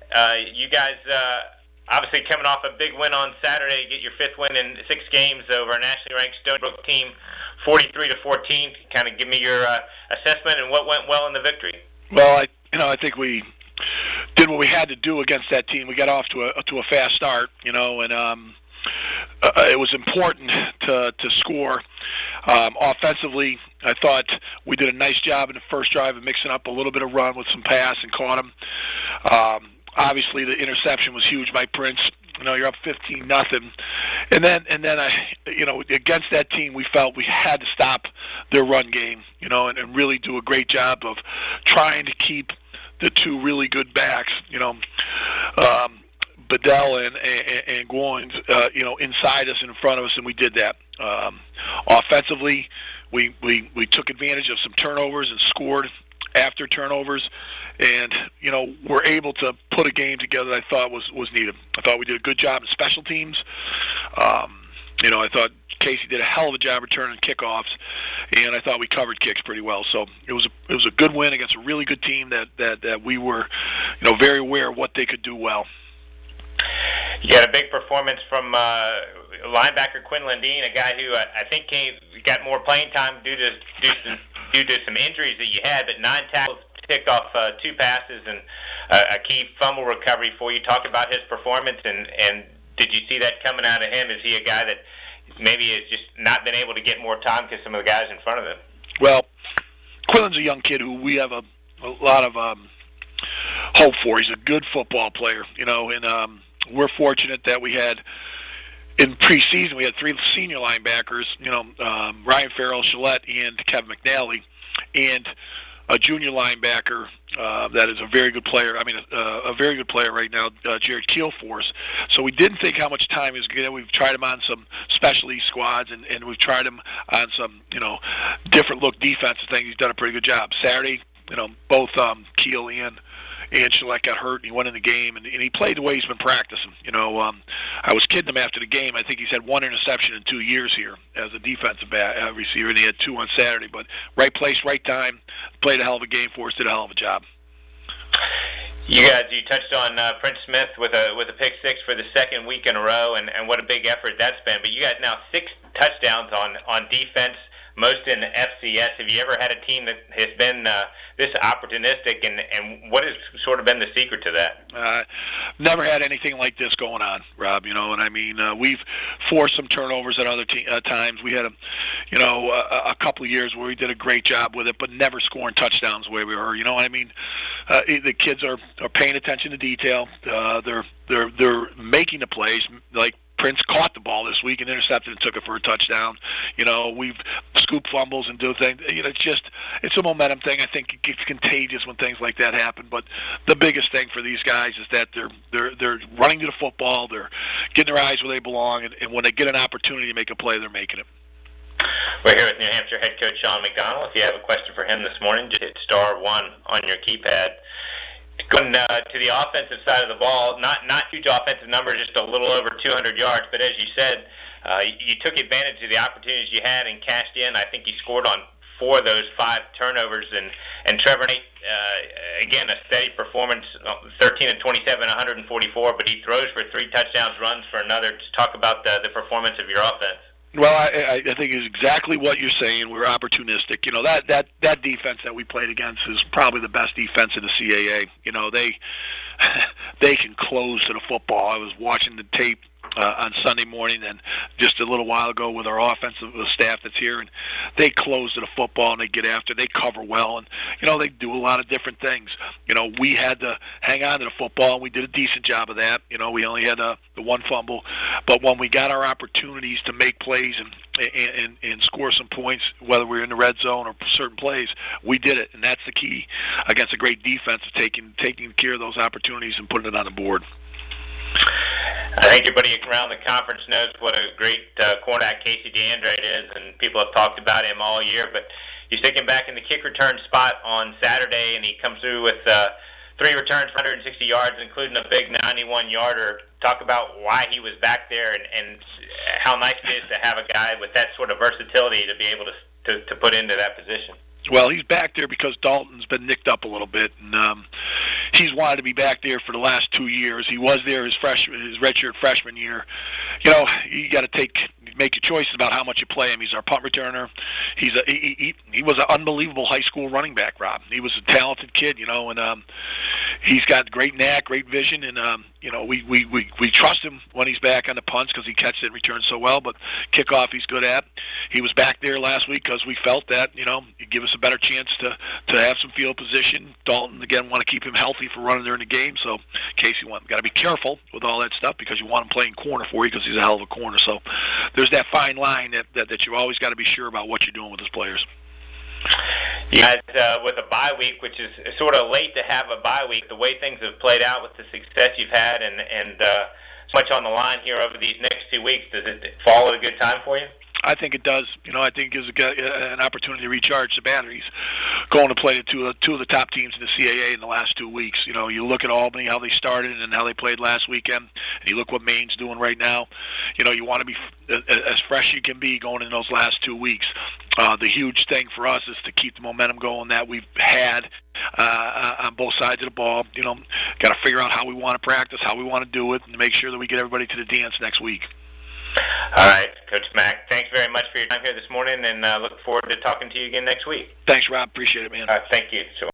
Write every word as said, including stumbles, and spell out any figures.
Uh, you guys uh, obviously coming off a big win on Saturday, get your fifth win in six games over a nationally ranked Stony Brook team, forty-three to fourteen. Kind of give me your uh, assessment and what went well in the victory. Well, I you know I think we did what we had to do against that team. We got off to a to a fast start, you know, and um, uh, it was important to to score. Um, offensively, I thought we did a nice job in the first drive of mixing up a little bit of run with some pass and caught them. Um, obviously, the interception was huge by Prince. You know, you're up fifteen nothing, and then and then I, you know, against that team, we felt we had to stop their run game. You know, and, and really do a great job of trying to keep the two really good backs. You know. Um, Bedell and and, and Goins, uh, you know, inside us and in front of us, and we did that. Um, offensively, we, we we took advantage of some turnovers and scored after turnovers, and you know, we're able to put a game together that I thought was was needed. I thought we did a good job in special teams. Um, you know, I thought Casey did a hell of a job returning kickoffs, and I thought we covered kicks pretty well. So it was a, it was a good win against a really good team that that that we were, you know, very aware of what they could do well. You got a big performance from uh, linebacker Quinn Lundeen, a guy who uh, I think came, got more playing time due to due to, due to some injuries that you had, but nine tackles, picked off uh, two passes, and uh, a key fumble recovery for you. Talk about his performance, and, and did you see that coming out of him? Is he a guy that maybe has just not been able to get more time because some of the guys in front of him? Well, Quillen's a young kid who we have a, a lot of um, hope for. He's a good football player, you know, and um, we're fortunate that we had in preseason we had three senior linebackers, you know, um, Ryan Farrell, Gillette, and Kevin McNally, and a junior linebacker uh, that is a very good player. I mean, uh, a very good player right now, uh, Jared Keelforce. So we didn't think how much time he was going to get. We've tried him on some specialty squads, and, and we've tried him on some, you know, different look defensive things. He's done a pretty good job. Saturday, you know, both um, Keel and and Gillette got hurt, and he went in the game, and, and he played the way he's been practicing. You know, um, I was kidding him after the game. I think he's had one interception in two years here as a defensive back, uh, receiver, and he had two on Saturday. But right place, right time, played a hell of a game for us, did a hell of a job. You guys, you touched on uh, Prince Smith with a with a pick six for the second week in a row, and, and what a big effort that's been. But you guys now six touchdowns on, on defense, most in the F C S. Have you ever had a team that has been uh, this opportunistic, and, and what has sort of been the secret to that? Uh, never had anything like this going on, Rob, you know, and I mean, uh, we've forced some turnovers at other te- uh, times. We had, a, you know, a, a couple of years where we did a great job with it, but never scoring touchdowns the way we were, you know what I mean? Uh, the kids are, are paying attention to detail. Uh, they're, they're, they're making the plays, like Prince caught the ball this week and intercepted and took it for a touchdown. You know, we've scooped fumbles and do things. You know, it's just, it's a momentum thing. I think it gets contagious when things like that happen. But the biggest thing for these guys is that they're they're they're running to the football. They're getting their eyes where they belong, and, and when they get an opportunity to make a play, they're making it. We're here with New Hampshire head coach Sean McDonald. If you have a question for him this morning, just hit star one on your keypad. Going uh, to the offensive side of the ball, not not huge offensive numbers, just a little over two hundred yards. But as you said, uh, you took advantage of the opportunities you had and cashed in. I think you scored on four of those five turnovers. And, and Trevor Nate, uh, again, a steady performance, thirteen and twenty-seven, one hundred forty-four. But he throws for three touchdowns, runs for another. Just talk about the, the performance of your offense. Well, I, I think it's exactly what you're saying. We're opportunistic. You know, that, that, that defense that we played against is probably the best defense in the C A A. You know, they they can close to the football. I was watching the tape uh, on Sunday morning and just a little while ago with our offensive staff that's here, and they close to the football and they get after. They cover well, and you know they do a lot of different things. You know, we had to hang on to the football, and we did a decent job of that. You know, we only had uh, the one fumble, but when we got our opportunities to make plays and and, and score some points, whether we were in the red zone or certain plays, we did it, and that's the key against a great defense of taking taking care of those opportunities and putting it on the board. I think everybody around the conference knows what a great uh, cornerback Casey DeAndre is, and people have talked about him all year. But you stick him back in the kick return spot on Saturday, and he comes through with uh, three returns for one hundred sixty yards, including a big ninety-one-yarder. Talk about why he was back there and, and how nice it is to have a guy with that sort of versatility to be able to, to, to put into that position. Well, he's back there because Dalton's been nicked up a little bit, and um, he's wanted to be back there for the last two years. He was there his freshman, his redshirt freshman year. You know, you got to take make your choices about how much you play him. He's our punt returner. He's a he, he, he was an unbelievable high school running back, Rob. He was a talented kid, you know, and um, he's got great knack, great vision, and um, you know, we, we, we, we trust him when he's back on the punts because he catches it and returns so well. But kickoff, he's good at. He was back there last week because we felt that, you know, he'd give us a better chance to, to have some field position. Dalton, again, want to keep him healthy for running during the game. So Casey went. Got to be careful with all that stuff because you want him playing corner for you because he's a hell of a corner. So there's that fine line that, that, that you always got to be sure about what you're doing with his players. You guys, uh, with a bye week, which is sort of late to have a bye week, the way things have played out with the success you've had and, and uh, so much on the line here over these next two weeks, does it fall at a good time for you? I think it does. You know, I think it gives a, an opportunity to recharge the batteries. Going to play two of, two of the top teams in the C A A in the last two weeks. You know, you look at Albany, how they started and how they played last weekend, and you look what Maine's doing right now. You know, you want to be as fresh as you can be going in those last two weeks. Uh, the huge thing for us is to keep the momentum going that we've had uh, on both sides of the ball. You know, got to figure out how we want to practice, how we want to do it, and make sure that we get everybody to the dance next week. All right, Coach Mack, thanks very much for your time here this morning, and uh, look forward to talking to you again next week. Thanks, Rob. Appreciate it, man. Uh, thank you. So